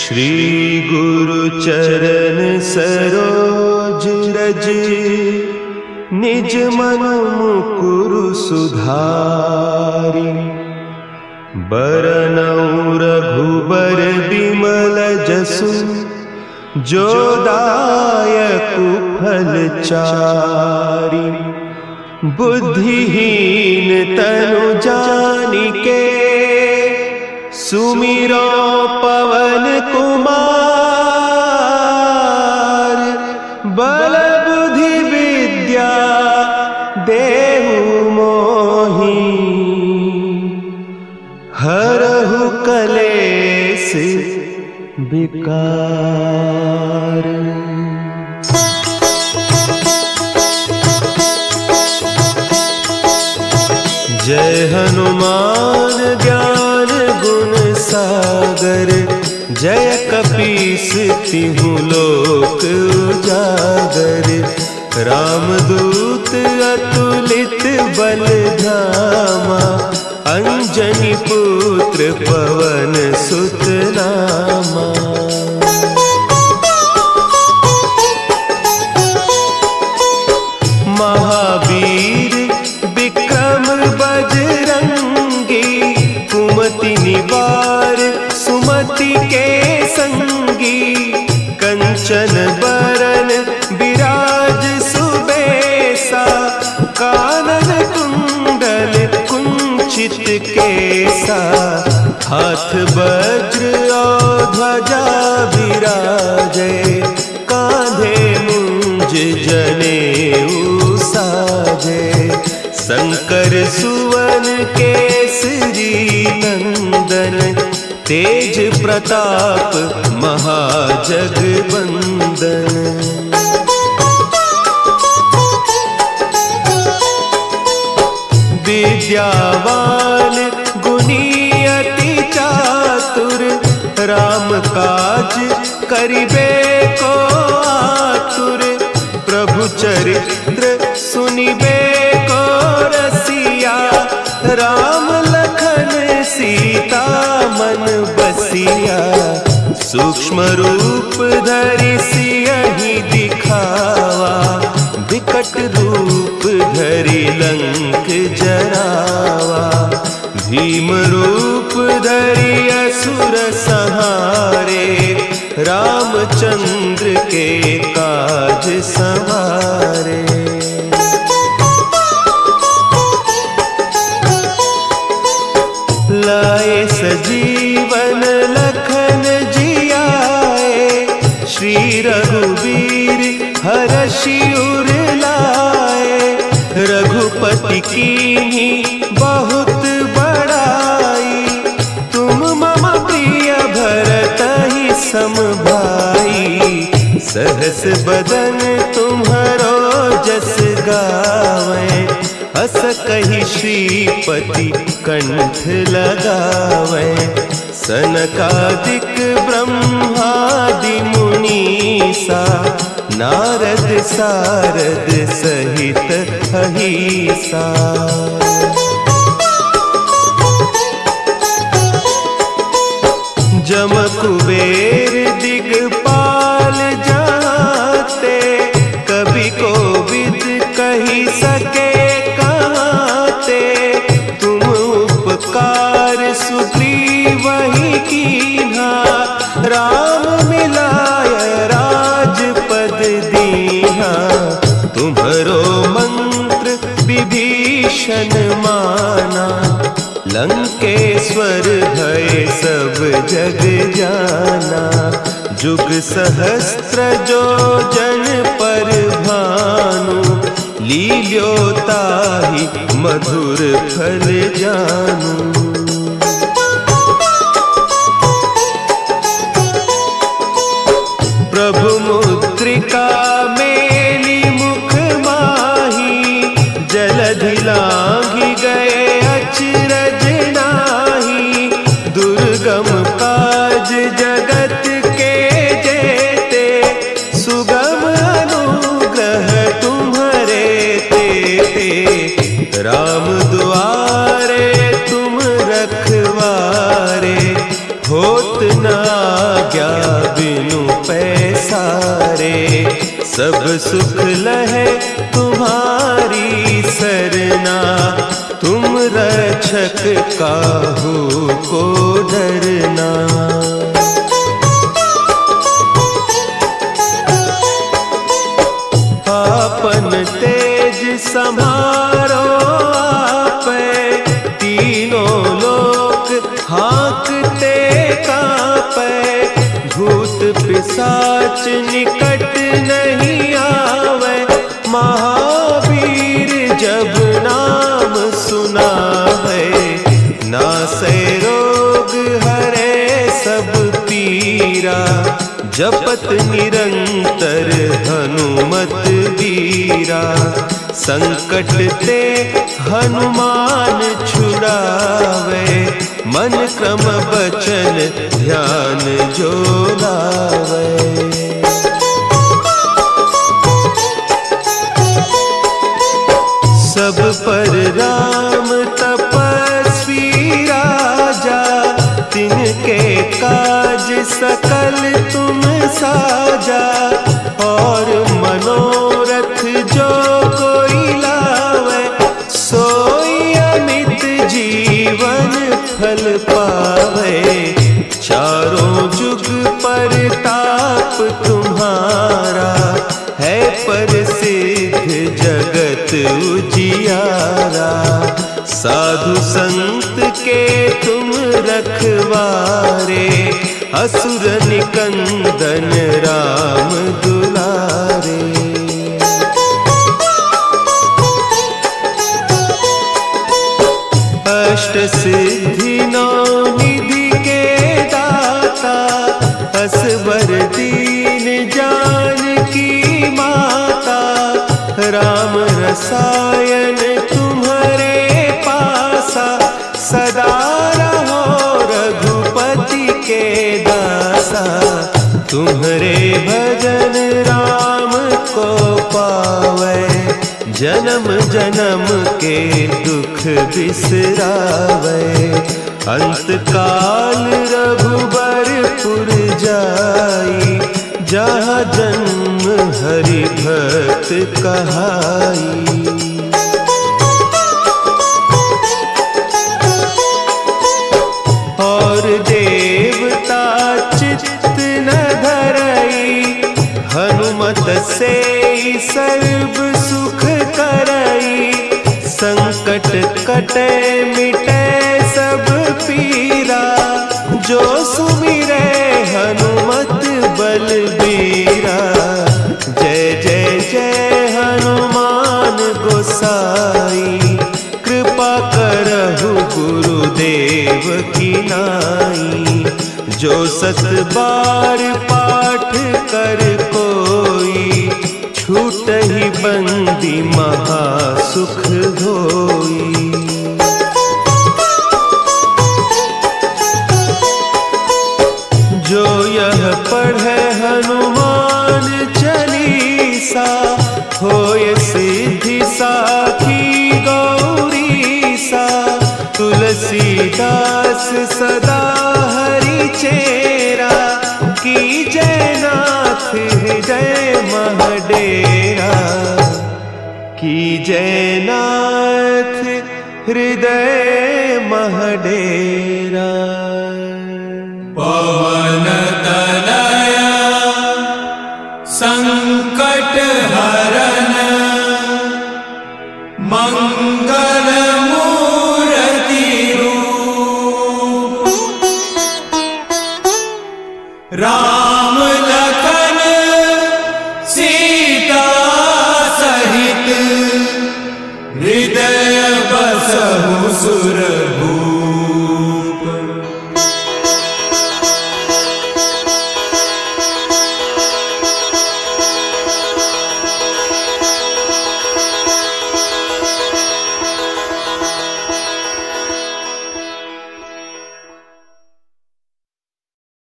श्री गुरु चरण सरोज रज, निज मन मुकुरु सुधारि। बरनउँ रघुबर बिमल जसु, जो दायकु फल चारि। बुद्धिहीन तनु जानिके, सुमिरो पवन कुमार। बल बुद्धि विद्या देहु मोहि, हरहु कलेस विकार। जय हनुमान ज्ञान गुण सागर, जय कपीस तिहु लोक उजागर। रामदूत अतुलित बल धामा, अंजनी पुत्र पवन सुत नामा। महावीर विक्रम बजरंगी, कुमति निवार सुमति के संगी। कंचन बरन विराज सुबेसा, कानन कुंडल कुंचित केसा। हाथ वज्र और ध्वजा विराजे, कांधे मुंज जनेऊ साजे। शंकर सुवन केसरी नंदन, तेज प्रताप महाजगवंदन। विद्यावान गुणी अति चातुर, राम काज करिबे को आतुर। प्रभु चरित्र सुनिबे को रसिया, राम लखन सीता मन बसिया। सूक्ष्म रूप धरि सियहि दिखावा, विकट रूप धरि लंक जरावा। भीम रूप धरि असुर संहारे, रामचंद्र के काज संवारे। लाए सजीवन लखन जियाए, श्री रघुवीर हरषि उर लाए। रघुपति कीन्ही बहुत बड़ाई, तुम मम प्रिय भरतहि सम भाई। सहस बदन तुम्हरो जस गावें, हस कहि श्रीपति कंठ लगावें। सनकादिक ब्रह्मादि मुनीसा, नारद सारद सहित अहीसा। जम कुबेर दिगपाल जाते, कवि कोविद कहि सके कहते। तुम उपकार सुग्रीवहि कीन्हा, राम मिलाय राजपद दीन्हा। तुम्हरो मंत्र विभीषण माना, लंकेश्वर भय सब जग जाना। जुग सहस्त्र जो जन पर भानु, लील्यो ताहि मधुर फल जानू। प्रभु मुद्रिका मेली मुख माही, जलधि लांघि गए अचरज नाही। दुर्गम काज जगत के जेते, सुगम अनुग्रह तुम्हरे तेते। राम दुआरे तुम सब सुख लहे तुम्हारी सरना, तुम रक्षक काहू को डरना। आपन तेज समारो आपे, तीनों लोक हाँकते कांपे। भूत पिशाच निकट नहीं आवे, महावीर जब नाम सुनावे। नासे रोग हरे सब पीरा, जपत निरंतर हनुमत वीरा। संकट ते हनुमान छुड़ावे, मन क्रम बचन ध्यान जो लावे। सब पर राम तपस्वी राजा, तिनके काज सकल तुम साजा। और मनोरथ जो कोई लावे, सोई अमित जीवन फल पावे। चारों जुग परताप तुम्हारा, है प्रसिद्ध जगत उजियारा। साधु संत के तुम रखवारे, असुर निकंदन राम दुलारे। अष्ट सिद्धि नौ निधि के दाता, असवर दीन जानकी माता। राम रसायन तुम्हारे पासा, सदा रहो रघुपति के दासा। तुम्हारे भजन राम को पावे, जन्म जन्म के दुख बिसरावे। अंत काल रघुबरपुर जाई, जहाँ जन्म हरि भक्त कहाई। और देवता चित्त न धरई, हनुमत से सर्व सुख करई। संकट कटे मिटे सब पीरा, जो सुमिरे हनुमत बलबीरा। जय जय जय हनुमान गोसाई, कृपा करहु गुरुदेव की नाई। जो सत बार पाठ कर कोई, छूटहि बंदी महासुख होई। जो यह पढ़े हनुमान चालीसा, होय सिद्धि साखी गौरीसा। तुलसीदास सदा हरि चेरा, की जयनाथ हृदय महडेरा। की जयनाथ हृदय महडेरा। पवन तनया संकट हरन, मंगल